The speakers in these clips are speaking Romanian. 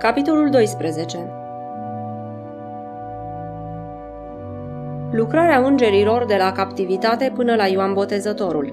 Capitolul 12. Lucrarea îngerilor de la captivitate până la Ioan Botezătorul.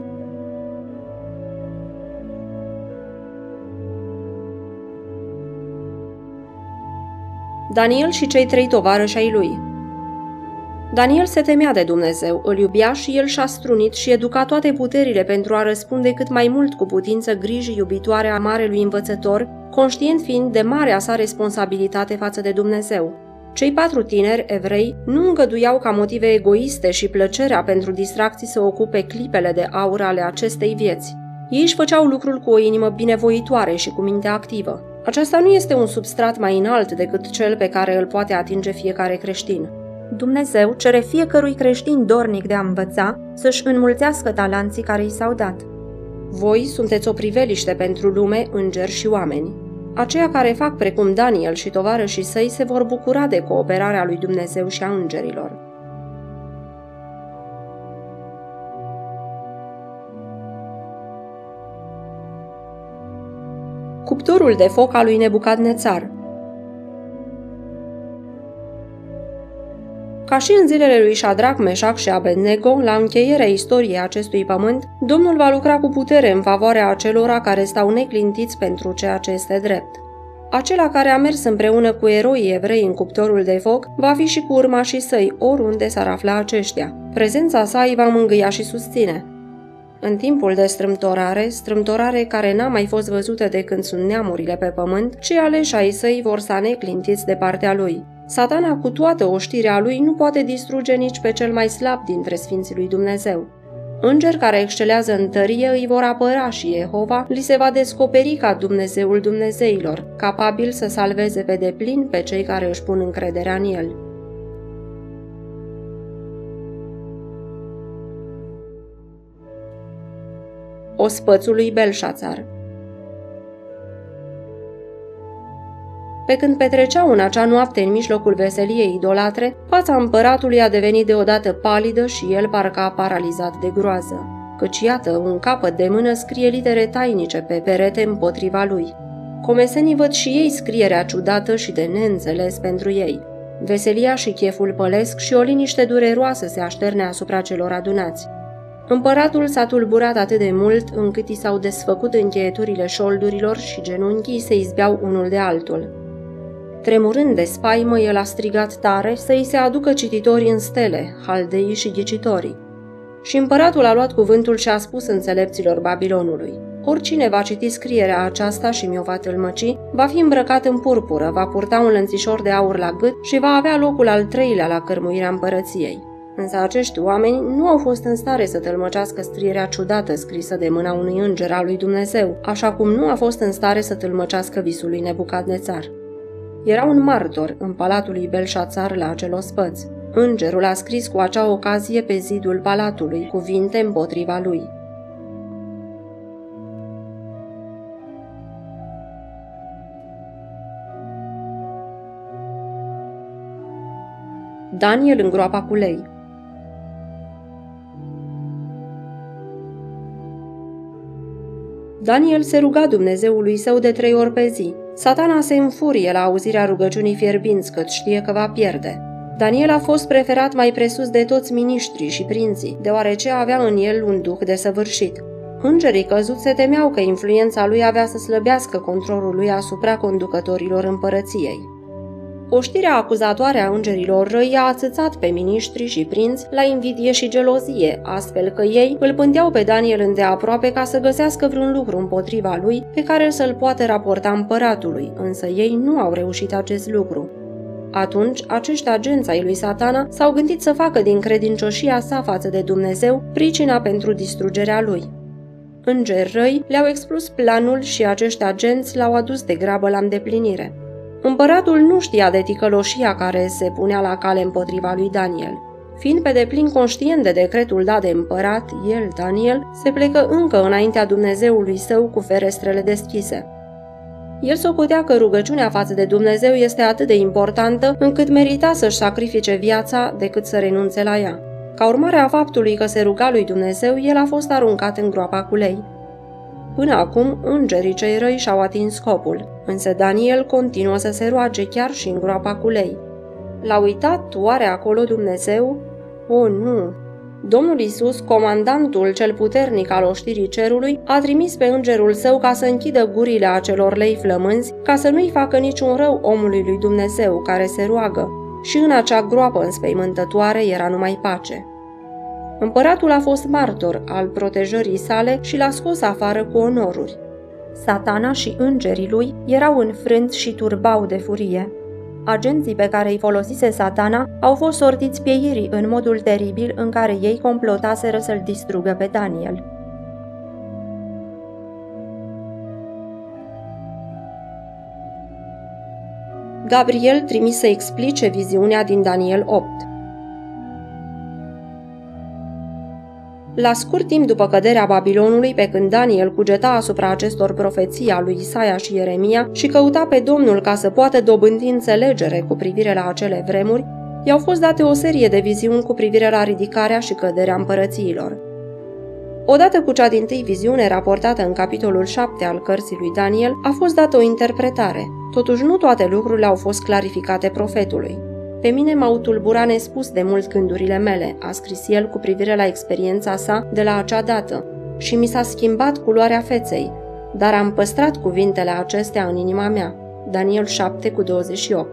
Daniel și cei 3 tovarăși ai lui. Daniel se temea de Dumnezeu, îl iubea și el și-a strunit și educat toate puterile pentru a răspunde cât mai mult cu putință grijii iubitoare a marelui învățător, conștient fiind de marea sa responsabilitate față de Dumnezeu. Cei 4 tineri evrei nu îngăduiau ca motive egoiste și plăcerea pentru distracții să ocupe clipele de aur ale acestei vieți. Ei își făceau lucrul cu o inimă binevoitoare și cu minte activă. Aceasta nu este un substrat mai înalt decât cel pe care îl poate atinge fiecare creștin. Dumnezeu cere fiecărui creștin dornic de a învăța să-și înmulțească talanții care i s-au dat. Voi sunteți o priveliște pentru lume, îngeri și oameni. Aceia care fac precum Daniel și tovarășii săi se vor bucura de cooperarea lui Dumnezeu și a îngerilor. Cuptorul de foc al lui Nebucadnețar. Ca și în zilele lui Șadrac, Meșac și Abednego, la încheierea istoriei acestui pământ, Domnul va lucra cu putere în favoarea acelora care stau neclintiți pentru ceea ce este drept. Acela care a mers împreună cu eroii evrei în cuptorul de foc va fi și cu urmașii săi, oriunde s-ar afla aceștia. Prezența sa îi va mângâia și susține. În timpul de strâmtorare care n-a mai fost văzută de când sunt neamurile pe pământ, cei aleși ai săi vor sta neclintiți de partea lui. Satana, cu toată oștirea lui, nu poate distruge nici pe cel mai slab dintre sfinții lui Dumnezeu. Îngeri care excelează în tărie îi vor apăra și Jehova li se va descoperi ca Dumnezeul Dumnezeilor, capabil să salveze pe deplin pe cei care își pun încrederea în el. Ospățul lui Belșațar. Pe când petreceau în acea noapte în mijlocul veseliei idolatre, fața împăratului a devenit deodată palidă și el parcă a paralizat de groază. Căci iată, un capăt de mână scrie litere tainice pe perete împotriva lui. Comesenii văd și ei scrierea ciudată și de neînțeles pentru ei. Veselia și cheful pălesc și o liniște dureroasă se așterne asupra celor adunați. Împăratul s-a tulburat atât de mult încât i s-au desfăcut încheieturile șoldurilor și genunchii se izbeau unul de altul. Tremurând de spaimă, el a strigat tare să îi se aducă cititorii în stele, haldeii și ghicitorii. Și împăratul a luat cuvântul și a spus înțelepților Babilonului: oricine va citi scrierea aceasta și mi-o va tâlmăci, va fi îmbrăcat în purpură, va purta un lănțișor de aur la gât și va avea locul al 3-lea la cărmuirea împărăției. Însă acești oameni nu au fost în stare să tălmăcească scrierea ciudată scrisă de mâna unui înger al lui Dumnezeu, așa cum nu a fost în stare să tâlmăcească visul lui Nebucadnețar. Era un martor în palatul lui Belșațar la acel ospăț. Îngerul a scris cu acea ocazie pe zidul palatului cuvinte împotriva lui. Daniel în groapa cu lei. Daniel se ruga Dumnezeului său de 3 ori pe zi. Satana se înfurie la auzirea rugăciunii fierbinți, căci știe că va pierde. Daniel a fost preferat mai presus de toți miniștrii și prinții, deoarece avea în el un duh desăvârșit. Îngerii căzuți se temeau că influența lui avea să slăbească controlul lui asupra conducătorilor împărăției. Oștirea acuzatoare a îngerilor răi a ațățat pe miniștri și prinți la invidie și gelozie, astfel că ei îl pândeau pe Daniel îndeaproape ca să găsească vreun lucru împotriva lui pe care să-l poată raporta împăratului, însă ei nu au reușit acest lucru. Atunci, acești agenți ai lui Satana s-au gândit să facă din credincioșia sa față de Dumnezeu pricina pentru distrugerea lui. Îngeri răi le-au expus planul și acești agenți l-au adus de grabă la îndeplinire. Împăratul nu știa de ticăloșia care se punea la cale împotriva lui Daniel. Fiind pe deplin conștient de decretul dat de împărat, el, Daniel, se plecă încă înaintea Dumnezeului său cu ferestrele deschise. El socotea că rugăciunea față de Dumnezeu este atât de importantă încât merita să-și sacrifice viața decât să renunțe la ea. Ca urmare a faptului că se ruga lui Dumnezeu, el a fost aruncat în groapa cu lei. Până acum, îngerii cei răi și-au atins scopul, însă Daniel continuă să se roage chiar și în groapa cu lei. L-a uitat oare acolo Dumnezeu? O, nu! Domnul Iisus, comandantul cel puternic al oștirii cerului, a trimis pe îngerul său ca să închidă gurile acelor lei flămânzi, ca să nu-i facă niciun rău omului lui Dumnezeu care se roagă, și în acea groapă înspăimântătoare era numai pace. Împăratul a fost martor al protejării sale și l-a scos afară cu onoruri. Satana și îngerii lui erau înfrânți și turbau de furie. Agenții pe care îi folosise Satana au fost sortiți pieirii în modul teribil în care ei complotaseră să-l distrugă pe Daniel. Gabriel trimis să explice viziunea din Daniel 8. La scurt timp după căderea Babilonului, pe când Daniel cugeta asupra acestor profeții a lui Isaia și Ieremia și căuta pe Domnul ca să poată dobândi înțelegere cu privire la acele vremuri, i-au fost date o serie de viziuni cu privire la ridicarea și căderea împărățiilor. Odată cu cea dintâi viziune raportată în capitolul 7 al cărții lui Daniel, a fost dată o interpretare. Totuși nu toate lucrurile au fost clarificate profetului. Pe mine m-au tulburat nespus de mult gândurile mele, a scris el cu privire la experiența sa de la acea dată, și mi s-a schimbat culoarea feței, dar am păstrat cuvintele acestea în inima mea. Daniel 7:28.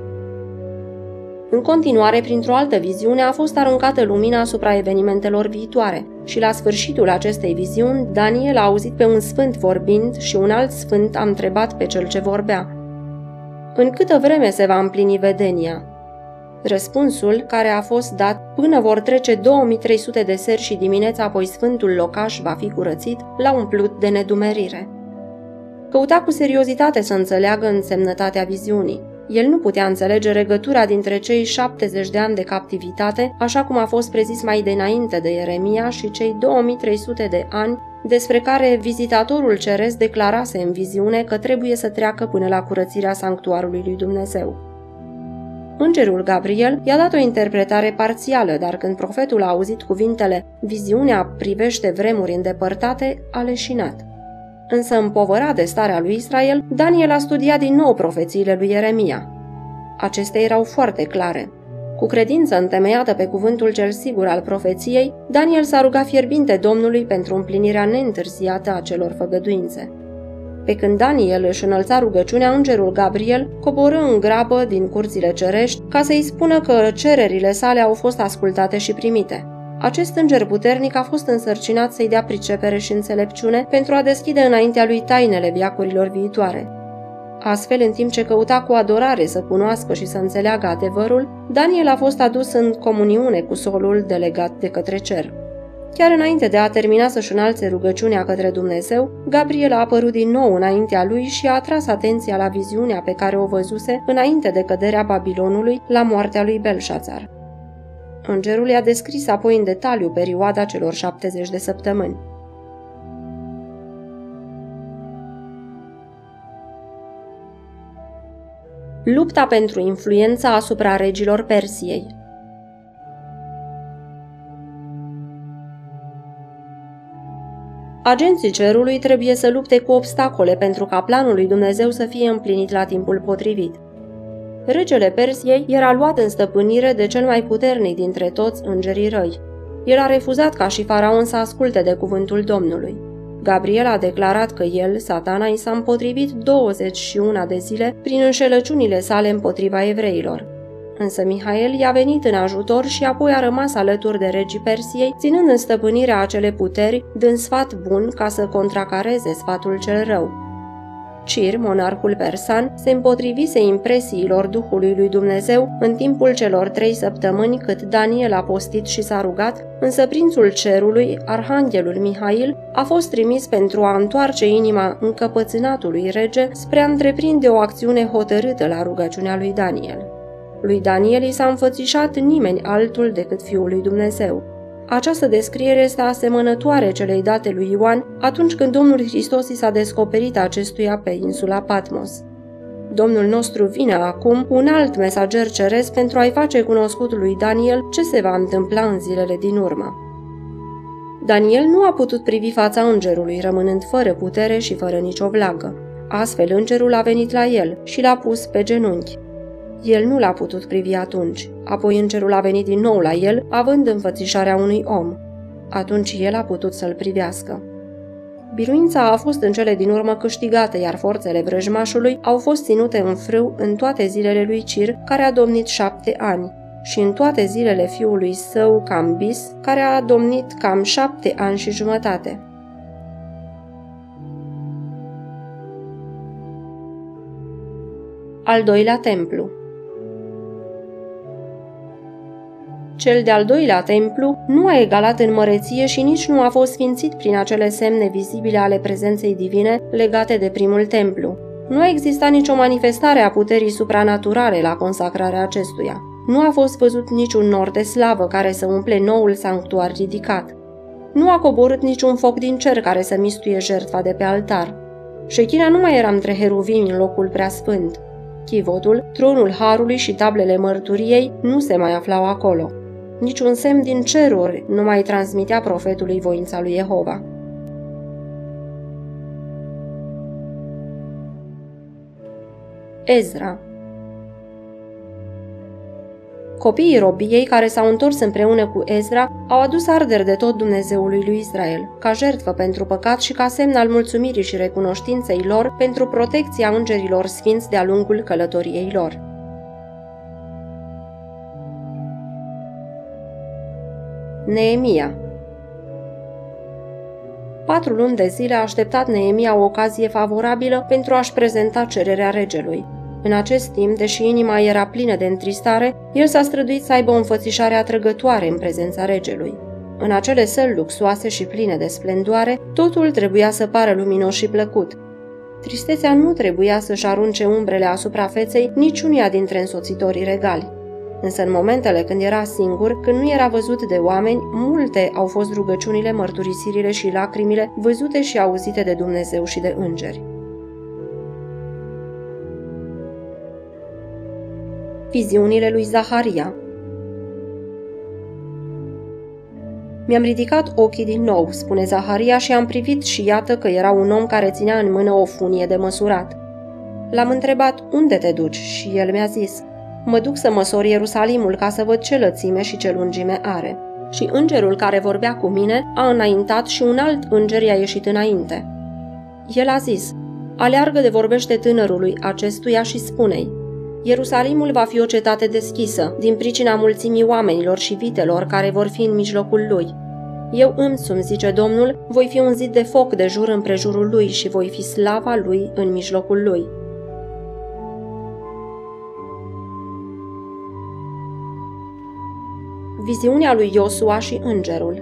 În continuare, printr-o altă viziune, a fost aruncată lumina asupra evenimentelor viitoare și la sfârșitul acestei viziuni, Daniel a auzit pe un sfânt vorbind și un alt sfânt a întrebat pe cel ce vorbea: în câtă vreme se va împlini vedenia? Răspunsul, care a fost dat: până vor trece 2300 de seri și dimineața apoi sfântul locaș va fi curățit, l-a umplut de nedumerire. Căuta cu seriozitate să înțeleagă însemnătatea viziunii. El nu putea înțelege legătura dintre cei 70 de ani de captivitate, așa cum a fost prezis mai dinainte de Ieremia, și cei 2300 de ani despre care vizitatorul ceresc declarase în viziune că trebuie să treacă până la curățirea sanctuarului lui Dumnezeu. Îngerul Gabriel i-a dat o interpretare parțială, dar când profetul a auzit cuvintele "viziunea privește vremuri îndepărtate", a leșinat. Însă, împovărat de starea lui Israel, Daniel a studiat din nou profețiile lui Ieremia. Acestea erau foarte clare. Cu credință întemeiată pe cuvântul cel sigur al profeției, Daniel s-a rugat fierbinte Domnului pentru împlinirea neîntârziată a celor făgăduințe. Pe când Daniel își înălța rugăciunea, îngerul Gabriel coborâ în grabă din curțile cerești ca să-i spună că cererile sale au fost ascultate și primite. Acest înger puternic a fost însărcinat să-i dea pricepere și înțelepciune pentru a deschide înaintea lui tainele veacurilor viitoare. Astfel, în timp ce căuta cu adorare să cunoască și să înțeleagă adevărul, Daniel a fost adus în comuniune cu solul delegat de către cer. Chiar înainte de a termina să-și înalțe rugăciunea către Dumnezeu, Gabriel a apărut din nou înaintea lui și a atras atenția la viziunea pe care o văzuse înainte de căderea Babilonului la moartea lui Belșațar. Îngerul i-a descris apoi în detaliu perioada celor 70 de săptămâni. Lupta pentru influența asupra regilor Persiei. Agenții cerului trebuie să lupte cu obstacole pentru ca planul lui Dumnezeu să fie împlinit la timpul potrivit. Regele Persiei era luat în stăpânire de cel mai puternic dintre toți îngerii răi. El a refuzat ca și faraon să asculte de cuvântul Domnului. Gabriel a declarat că el, Satana, i s-a împotrivit 21 de zile prin înșelăciunile sale împotriva evreilor. Însă Mihael i-a venit în ajutor și apoi a rămas alături de regii Persiei, ținând în stăpânirea acele puteri, dând sfat bun ca să contracareze sfatul cel rău. Cir, monarhul persan, se împotrivise impresiilor Duhului lui Dumnezeu în timpul celor 3 săptămâni cât Daniel a postit și s-a rugat, însă prințul cerului, arhanghelul Mihail, a fost trimis pentru a întoarce inima încăpățânatului rege spre a întreprinde o acțiune hotărâtă la rugăciunea lui Daniel. Lui Daniel i s-a înfățișat nimeni altul decât Fiul lui Dumnezeu. Această descriere este asemănătoare celei date lui Ioan atunci când Domnul Hristos i s-a descoperit acestuia pe insula Patmos. Domnul nostru vine acum cu un alt mesager ceresc pentru a-i face cunoscut lui Daniel ce se va întâmpla în zilele din urmă. Daniel nu a putut privi fața îngerului, rămânând fără putere și fără nicio vlagă. Astfel îngerul a venit la el și l-a pus pe genunchi. El nu l-a putut privi atunci. Apoi îngerul a venit din nou la el, având înfățișarea unui om. Atunci el a putut să-l privească. Biruința a fost în cele din urmă câștigată, iar forțele vrăjmașului au fost ținute în frâu în toate zilele lui Cir, care a domnit 7 ani, și în toate zilele fiului său Cambis, care a domnit cam 7 ani și jumătate. Al doilea templu. Cel de-al doilea templu nu a egalat în măreție și nici nu a fost sfințit prin acele semne vizibile ale prezenței divine legate de primul templu. Nu a existat nicio manifestare a puterii supranaturale la consacrarea acestuia. Nu a fost văzut niciun nor de slavă care să umple noul sanctuar ridicat. Nu a coborât niciun foc din cer care să mistuie jertfa de pe altar. Șechina nu mai era între heruvimi în locul preasfânt. Chivotul, tronul harului și tablele mărturiei nu se mai aflau acolo. Niciun semn din ceruri nu mai transmitea profetului voința lui Jehova. Ezra. Copiii robiei care s-au întors împreună cu Ezra au adus arderi de tot Dumnezeului lui Israel, ca jertfă pentru păcat și ca semn al mulțumirii și recunoștinței lor pentru protecția îngerilor sfinți de-a lungul călătoriei lor. Neemia. 4 luni de zile a așteptat Neemia o ocazie favorabilă pentru a-și prezenta cererea regelui. În acest timp, deși inima era plină de întristare, el s-a străduit să aibă o înfățișare atrăgătoare în prezența regelui. În acele săli luxoase și pline de splendoare, totul trebuia să pară luminos și plăcut. Tristețea nu trebuia să-și arunce umbrele asupra feței niciunia dintre însoțitorii regali. Însă în momentele când era singur, când nu era văzut de oameni, multe au fost rugăciunile, mărturisirile și lacrimile văzute și auzite de Dumnezeu și de îngeri. Viziunile lui Zaharia. Mi-am ridicat ochii din nou, spune Zaharia, și am privit și iată că era un om care ținea în mână o funie de măsurat. L-am întrebat, unde te duci? Și el mi-a zis, mă duc să măsor Ierusalimul ca să văd ce lățime și ce lungime are. Și îngerul care vorbea cu mine a înaintat și un alt înger i-a ieșit înainte. El a zis, aleargă de vorbește tânărului acestuia și spune-i, Ierusalimul va fi o cetate deschisă, din pricina mulțimii oamenilor și vitelor care vor fi în mijlocul lui. Eu însumi, zice Domnul, voi fi un zid de foc de jur împrejurul lui și voi fi slava lui în mijlocul lui. Viziunea lui Iosua și îngerul.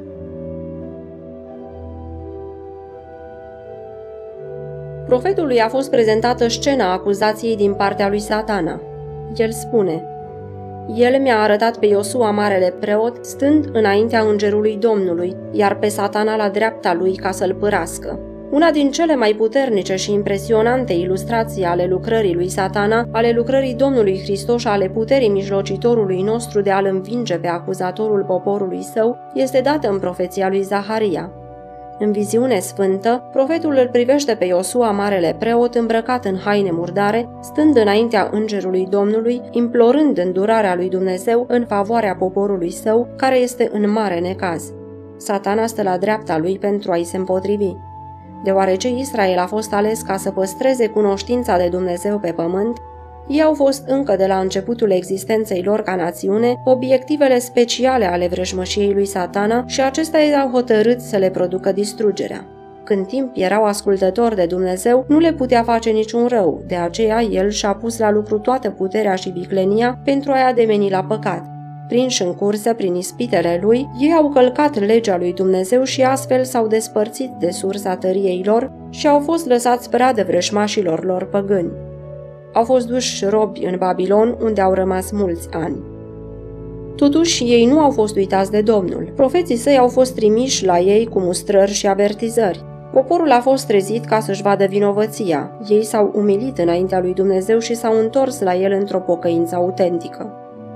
Profetului a fost prezentată scena acuzației din partea lui Satana. El spune, el mi-a arătat pe Iosua marele preot, stând înaintea îngerului Domnului, iar pe Satana la dreapta lui ca să-l pârască. Una din cele mai puternice și impresionante ilustrații ale lucrării lui Satana, ale lucrării Domnului Hristos și ale puterii mijlocitorului nostru de a-l învinge pe acuzatorul poporului său, este dată în profeția lui Zaharia. În viziune sfântă, profetul îl privește pe Iosua marele preot îmbrăcat în haine murdare, stând înaintea îngerului Domnului, implorând îndurarea lui Dumnezeu în favoarea poporului său, care este în mare necaz. Satana stă la dreapta lui pentru a-i se împotrivi. Deoarece Israel a fost ales ca să păstreze cunoștința de Dumnezeu pe pământ, ei au fost încă de la începutul existenței lor ca națiune obiectivele speciale ale vrăjmășiei lui Satana și acesta i-au hotărât să le producă distrugerea. Când timp erau ascultători de Dumnezeu, nu le putea face niciun rău, de aceea el și-a pus la lucru toată puterea și viclenia pentru a-i ademeni la păcat. Prinși în cursă prin ispitele lui, ei au călcat legea lui Dumnezeu și astfel s-au despărțit de sursa tăriei lor și au fost lăsați pradă vrăjmașilor lor păgâni. Au fost duși robi în Babilon, unde au rămas mulți ani. Totuși, ei nu au fost uitați de Domnul. Profeții săi au fost trimiși la ei cu mustrări și avertizări. Poporul a fost trezit ca să-și vadă vinovăția. Ei s-au umilit înaintea lui Dumnezeu și s-au întors la el într-o pocăință autentică.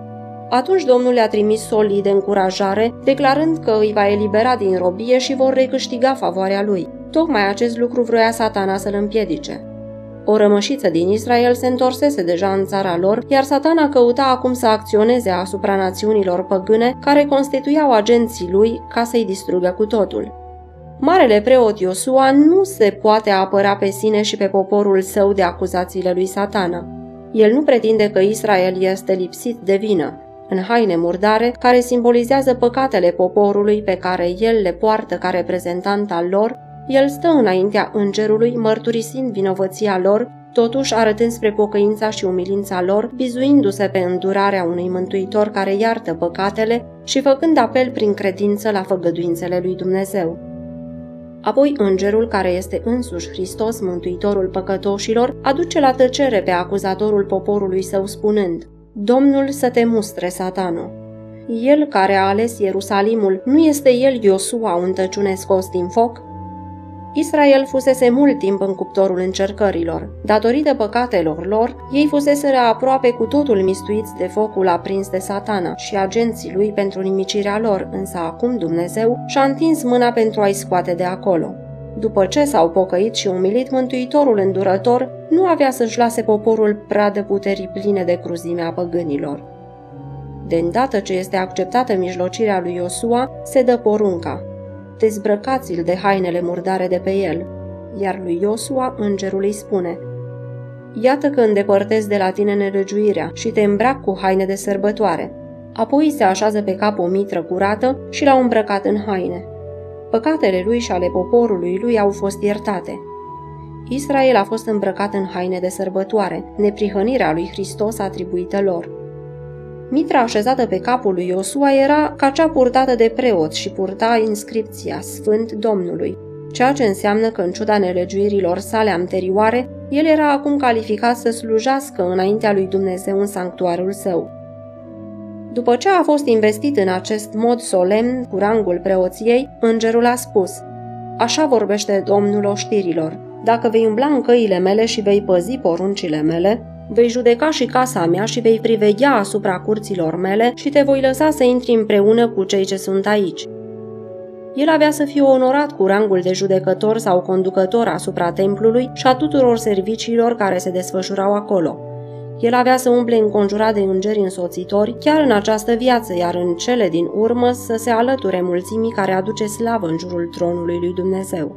Atunci Domnul le-a trimis soli de încurajare, declarând că îi va elibera din robie și vor recâștiga favoarea lui. Tocmai acest lucru vroia Satana să-l împiedice. O rămășiță din Israel se întorsese deja în țara lor, iar Satana căuta acum să acționeze asupra națiunilor păgâne care constituiau agenții lui ca să-i distrugă cu totul. Marele preot Iosua nu se poate apăra pe sine și pe poporul său de acuzațiile lui Satana. El nu pretinde că Israel este lipsit de vină. În haine murdare, care simbolizează păcatele poporului pe care el le poartă ca reprezentant al lor, el stă înaintea îngerului, mărturisind vinovăția lor, totuși arătând spre pocăința și umilința lor, bizuindu-se pe îndurarea unui mântuitor care iartă păcatele și făcând apel prin credință la făgăduințele lui Dumnezeu. Apoi îngerul, care este însuși Hristos, mântuitorul păcătoșilor, aduce la tăcere pe acuzatorul poporului său spunând: Domnul să te mustre, Satano! El care a ales Ierusalimul, nu este el Iosua un tăciune scos din foc? Israel fusese mult timp în cuptorul încercărilor. Datorită păcatelor lor, ei fuseseră aproape cu totul mistuiți de focul aprins de Satana și agenții lui pentru nimicirea lor, însă acum Dumnezeu și-a întins mâna pentru a-i scoate de acolo. După ce s-au pocăit și umilit, Mântuitorul îndurător nu avea să-și lase poporul pradă puterii pline de cruzimea păgânilor. De îndată ce este acceptată mijlocirea lui Iosua, se dă porunca: dezbrăcați-l de hainele murdare de pe el. Iar lui Iosua îngerul îi spune: iată că îndepărtezi de la tine nelegiuirea și te îmbrac cu haine de sărbătoare. Apoi se așează pe cap o mitră curată și l-au îmbrăcat în haine. Păcatele lui și ale poporului lui au fost iertate. Israel a fost îmbrăcat în haine de sărbătoare, neprihănirea lui Hristos atribuită lor. Mitra așezată pe capul lui Iosua era ca cea purtată de preot și purta inscripția Sfânt Domnului, ceea ce înseamnă că, în ciuda nelegiuirilor sale anterioare, el era acum calificat să slujească înaintea lui Dumnezeu în sanctuarul său. După ce a fost investit în acest mod solemn cu rangul preoției, îngerul a spus: așa vorbește Domnul oștirilor: dacă vei umbla în căile mele și vei păzi poruncile mele, vei judeca și casa mea și vei priveghea asupra curților mele și te voi lăsa să intri împreună cu cei ce sunt aici. El avea să fie onorat cu rangul de judecător sau conducător asupra templului și a tuturor serviciilor care se desfășurau acolo. El avea să umble înconjurat de îngeri însoțitori chiar în această viață, iar în cele din urmă să se alăture mulțimii care aduce slavă în jurul tronului lui Dumnezeu.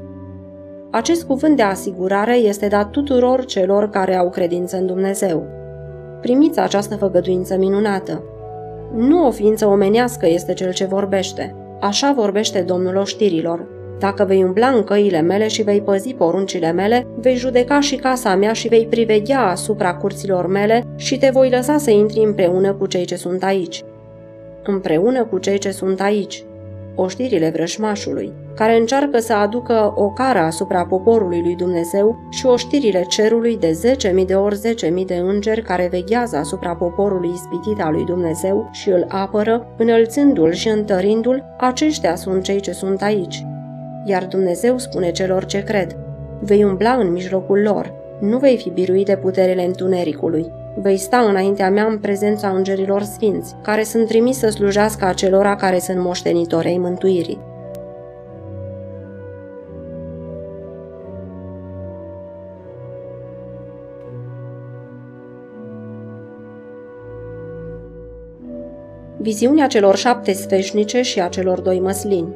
Acest cuvânt de asigurare este dat tuturor celor care au credință în Dumnezeu. Primiți această făgăduință minunată. Nu o ființă omenească este cel ce vorbește. Așa vorbește Domnul oștirilor: dacă vei umbla în căile mele și vei păzi poruncile mele, vei judeca și casa mea și vei priveghea asupra curților mele și te voi lăsa să intri împreună cu cei ce sunt aici. Împreună cu cei ce sunt aici. Oștirile vrășmașului, care încearcă să aducă o cară asupra poporului lui Dumnezeu, și oștirile cerului de 10.000 de ori 10.000 de îngeri care veghează asupra poporului ispitit al lui Dumnezeu și îl apără, înălțându-l și întărindu-l, aceștia sunt cei ce sunt aici. Iar Dumnezeu spune celor ce cred: vei umbla în mijlocul lor, nu vei fi biruit de puterile întunericului. Vei sta înaintea mea în prezența îngerilor sfinți, care sunt trimiși să slujească acelora care sunt moștenitori ai mântuirii. Viziunea celor 7 sfeșnice și a celor 2 măslini.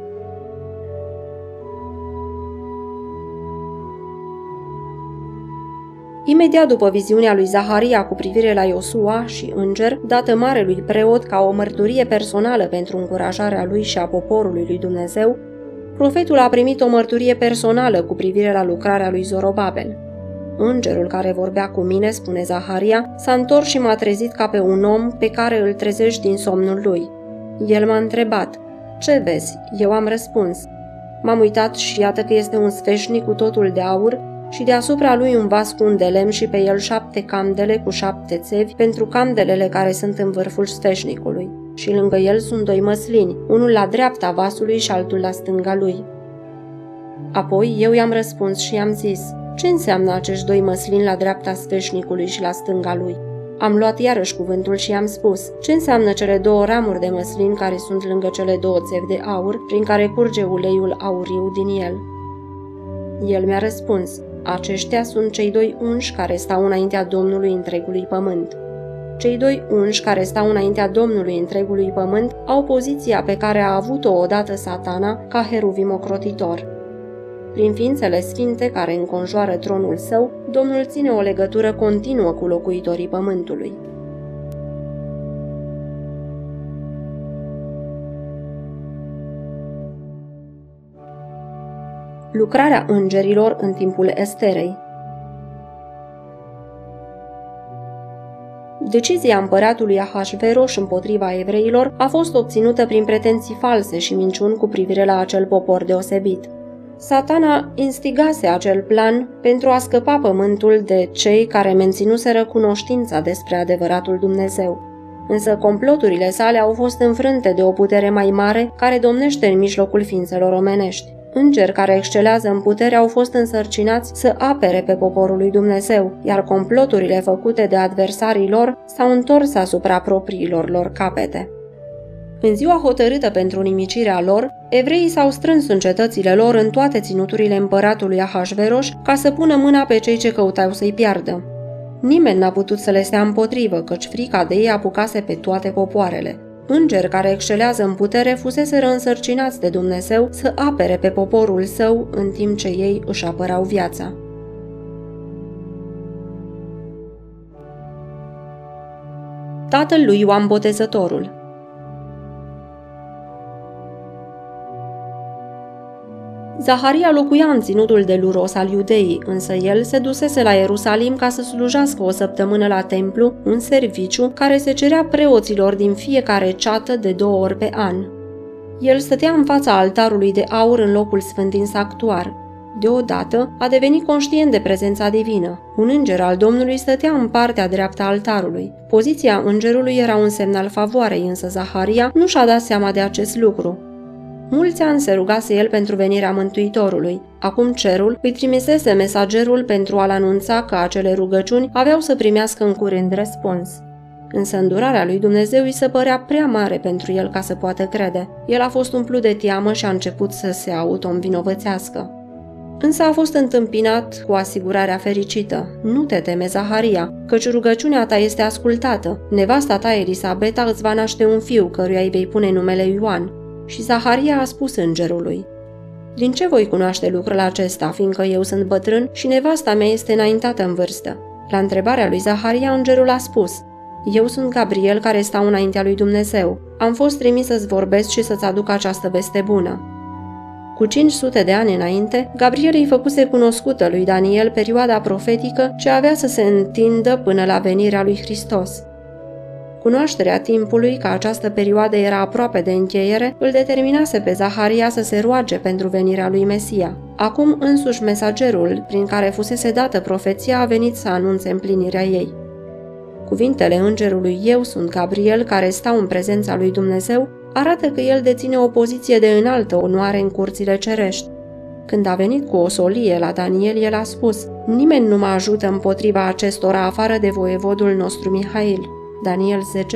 Imediat după viziunea lui Zaharia cu privire la Iosua și înger, dată marelui preot ca o mărturie personală pentru încurajarea lui și a poporului lui Dumnezeu, profetul a primit o mărturie personală cu privire la lucrarea lui Zorobabel. Îngerul care vorbea cu mine, spune Zaharia, s-a întors și m-a trezit ca pe un om pe care îl trezești din somnul lui. El m-a întrebat: ce vezi? Eu am răspuns: m-am uitat și iată că este un sfeșnic cu totul de aur și deasupra lui un vas cu un de lemn și pe el 7 candele cu 7 țevi pentru candelele care sunt în vârful sfeșnicului. Și lângă el sunt 2 măslini, unul la dreapta vasului și altul la stânga lui. Apoi eu i-am răspuns și i-am zis: ce înseamnă acești 2 măslini la dreapta sfeșnicului și la stânga lui? Am luat iarăși cuvântul și i-am spus: ce înseamnă cele 2 ramuri de măslin care sunt lângă cele 2 țevi de aur, prin care curge uleiul auriu din el? El mi-a răspuns: aceștia sunt cei 2 unși care stau înaintea Domnului întregului pământ. Cei 2 unși care stau înaintea Domnului întregului pământ au poziția pe care a avut-o odată Satana ca heruvim ocrotitor. Prin ființele sfinte care înconjoară tronul său, Domnul ține o legătură continuă cu locuitorii pământului. Lucrarea îngerilor în timpul Esterei. Decizia împăratului Ahasveros împotriva evreilor a fost obținută prin pretenții false și minciuni cu privire la acel popor deosebit. Satana instigase acel plan pentru a scăpa pământul de cei care menținuseră cunoștința despre adevăratul Dumnezeu. Însă comploturile sale au fost înfrânte de o putere mai mare care domnește în mijlocul ființelor omenești. Îngeri care excelează în putere au fost însărcinați să apere pe poporul lui Dumnezeu, iar comploturile făcute de adversarii lor s-au întors asupra propriilor lor capete. În ziua hotărâtă pentru nimicirea lor, evreii s-au strâns în cetățile lor în toate ținuturile împăratului Ahasveros ca să pună mâna pe cei ce căutau să-i piardă. Nimeni n-a putut să le stea împotrivă, căci frica de ei apucase pe toate popoarele. Îngeri care excelează în putere fuseseră însărcinați de Dumnezeu să apere pe poporul său în timp ce ei își apărau viața. Tatăl lui Ioan Botezătorul. Zaharia locuia în ținutul de Luros al Iudeii, însă el se dusese la Ierusalim ca să slujească o săptămână la templu, un serviciu care se cerea preoților din fiecare ceată de 2 ori pe an. El stătea în fața altarului de aur în locul sfânt din sanctuar. Deodată a devenit conștient de prezența divină. Un înger al Domnului stătea în partea dreaptă a altarului. Poziția îngerului era un semn al favoarei, însă Zaharia nu și-a dat seama de acest lucru. Mulți ani se rugase el pentru venirea Mântuitorului. Acum cerul îi trimisese mesagerul pentru a-l anunța că acele rugăciuni aveau să primească în curând răspuns. Însă îndurarea lui Dumnezeu îi se părea prea mare pentru el ca să poată crede. El a fost umplut de teamă și a început să se auto-învinovățească. Însă a fost întâmpinat cu asigurarea fericită: nu te teme, Zaharia, căci rugăciunea ta este ascultată. Nevasta ta, Elisabeta, îți va naște un fiu, căruia îi vei pune numele Ioan. Și Zaharia a spus îngerului: din ce voi cunoaște lucrul acesta, fiindcă eu sunt bătrân și nevasta mea este înaintată în vârstă? La întrebarea lui Zaharia, îngerul a spus: eu sunt Gabriel care stau înaintea lui Dumnezeu. Am fost trimis să-ți vorbesc și să-ți aduc această veste bună. Cu 500 de ani înainte, Gabriel îi făcuse cunoscută lui Daniel perioada profetică ce avea să se întindă până la venirea lui Hristos. Cunoașterea timpului că această perioadă era aproape de încheiere îl determinase pe Zaharia să se roage pentru venirea lui Mesia. Acum însuși mesagerul prin care fusese dată profeția a venit să anunțe împlinirea ei. Cuvintele îngerului "Eu sunt Gabriel care stau în prezența lui Dumnezeu" arată că el deține o poziție de înaltă onoare în curțile cerești. Când a venit cu o solie la Daniel, el a spus: nimeni nu mă ajută împotriva acestora afară de voievodul nostru Mihail. Daniel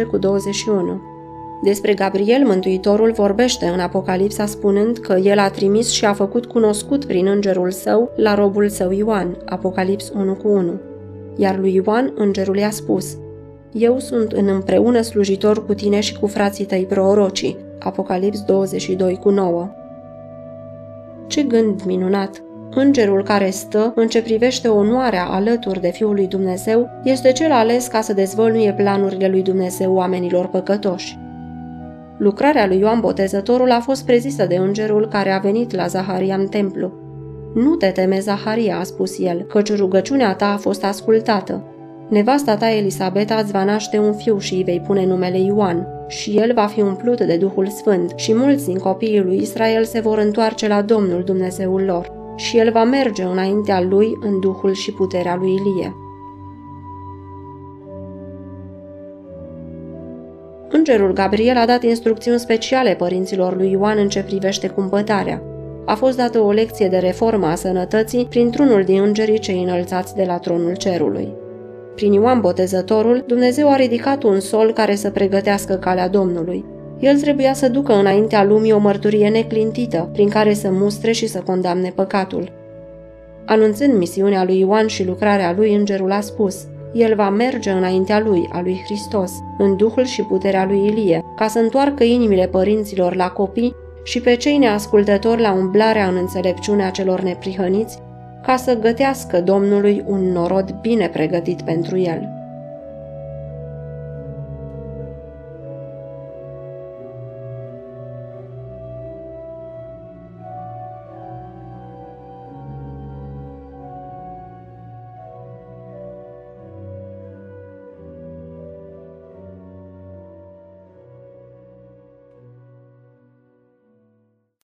10:21. Despre Gabriel, Mântuitorul vorbește în Apocalipsa spunând că el a trimis și a făcut cunoscut prin îngerul său la robul său Ioan, Apocalips 1:1. Iar lui Ioan îngerul i-a spus: eu sunt în împreună slujitor cu tine și cu frații tăi prorocii, Apocalips 22:9. Ce gând minunat! Îngerul care stă în ce privește onoarea alături de Fiul lui Dumnezeu este cel ales ca să dezvăluie planurile lui Dumnezeu oamenilor păcătoși. Lucrarea lui Ioan Botezătorul a fost prezisă de îngerul care a venit la Zaharia în templu. Nu te teme, Zaharia, a spus el, căci rugăciunea ta a fost ascultată. Nevasta ta, Elisabeta, îți va naște un fiu și îi vei pune numele Ioan. Și el va fi umplut de Duhul Sfânt și mulți din copiii lui Israel se vor întoarce la Domnul Dumnezeul lor. Și el va merge înaintea lui în duhul și puterea lui Ilie. Îngerul Gabriel a dat instrucțiuni speciale părinților lui Ioan în ce privește cumpătarea. A fost dată o lecție de reformă a sănătății printr-unul din îngerii cei înălțați de la tronul cerului. Prin Ioan Botezătorul, Dumnezeu a ridicat un sol care să pregătească calea Domnului. El trebuia să ducă înaintea lumii o mărturie neclintită, prin care să mustre și să condamne păcatul. Anunțând misiunea lui Ioan și lucrarea lui, îngerul a spus: El va merge înaintea lui, a lui Hristos, în duhul și puterea lui Ilie, ca să întoarcă inimile părinților la copii și pe cei neascultători la umblarea în înțelepciunea celor neprihăniți, ca să gătească Domnului un norod bine pregătit pentru el.